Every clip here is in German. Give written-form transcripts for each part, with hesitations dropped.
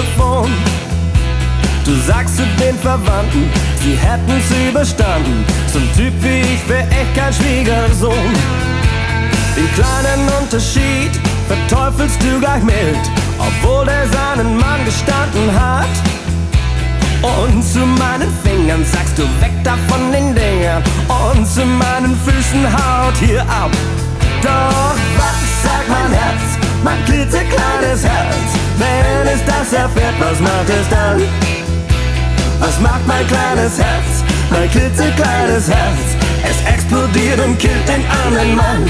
Telefon. Du sagst zu den Verwandten, sie hätten's überstanden. So ein Typ wie ich wär echt kein Schwiegersohn. Den kleinen Unterschied verteufelst du gleich mild, obwohl der seinen Mann gestanden hat. Und zu meinen Fingern sagst du weg da von den Dingern, und zu meinen Füßen haut hier ab. Doch was sagt mein Herz, mein klitzekleines Herz, wenn es das erfährt, was macht es dann? Was macht mein kleines Herz, mein klitzekleines Herz? Es explodiert und killt den anderen Mann.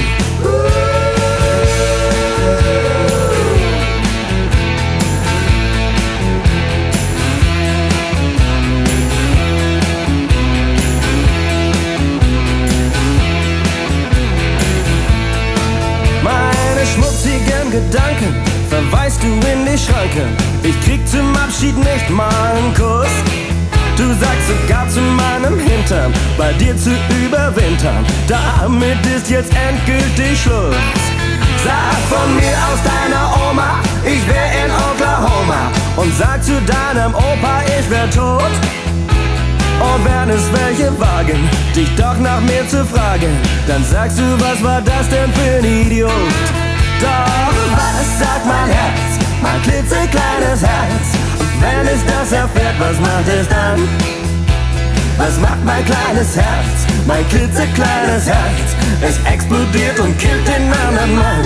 Schmutzigen Gedanken verweist du in die Schranke. Ich krieg zum Abschied nicht mal einen Kuss. Du sagst sogar zu meinem Hintern, bei dir zu überwintern. Damit ist jetzt endgültig Schluss. Sag von mir aus deiner Oma, ich wär in Oklahoma. Und sag zu deinem Opa, ich wär tot. Und wenn es welche wagen, dich doch nach mir zu fragen, dann sagst du, was war das denn für ein Idiot? Doch was sagt mein Herz, mein klitzekleines Herz? Und wenn es das erfährt, was macht es dann? Was macht mein kleines Herz, mein klitzekleines Herz? Es explodiert und killt den anderen Mann.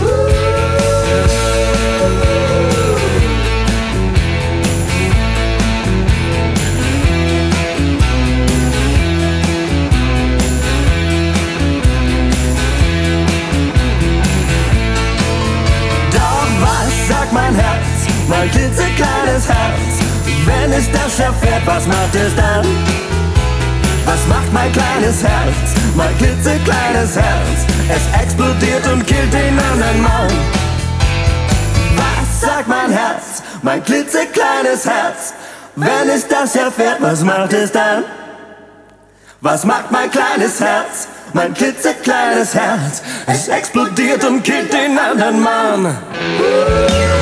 Mein Herz, mein klitzekleines Herz, wenn es das erfährt, was macht es dann? Was macht mein kleines Herz, mein klitzekleines Herz? Es explodiert und killt den anderen Mann. Was sagt mein Herz, mein klitzekleines Herz, wenn es das erfährt, was macht es dann? Was macht mein kleines Herz, mein klitzekleines Herz? Es explodiert und killt den anderen Mann.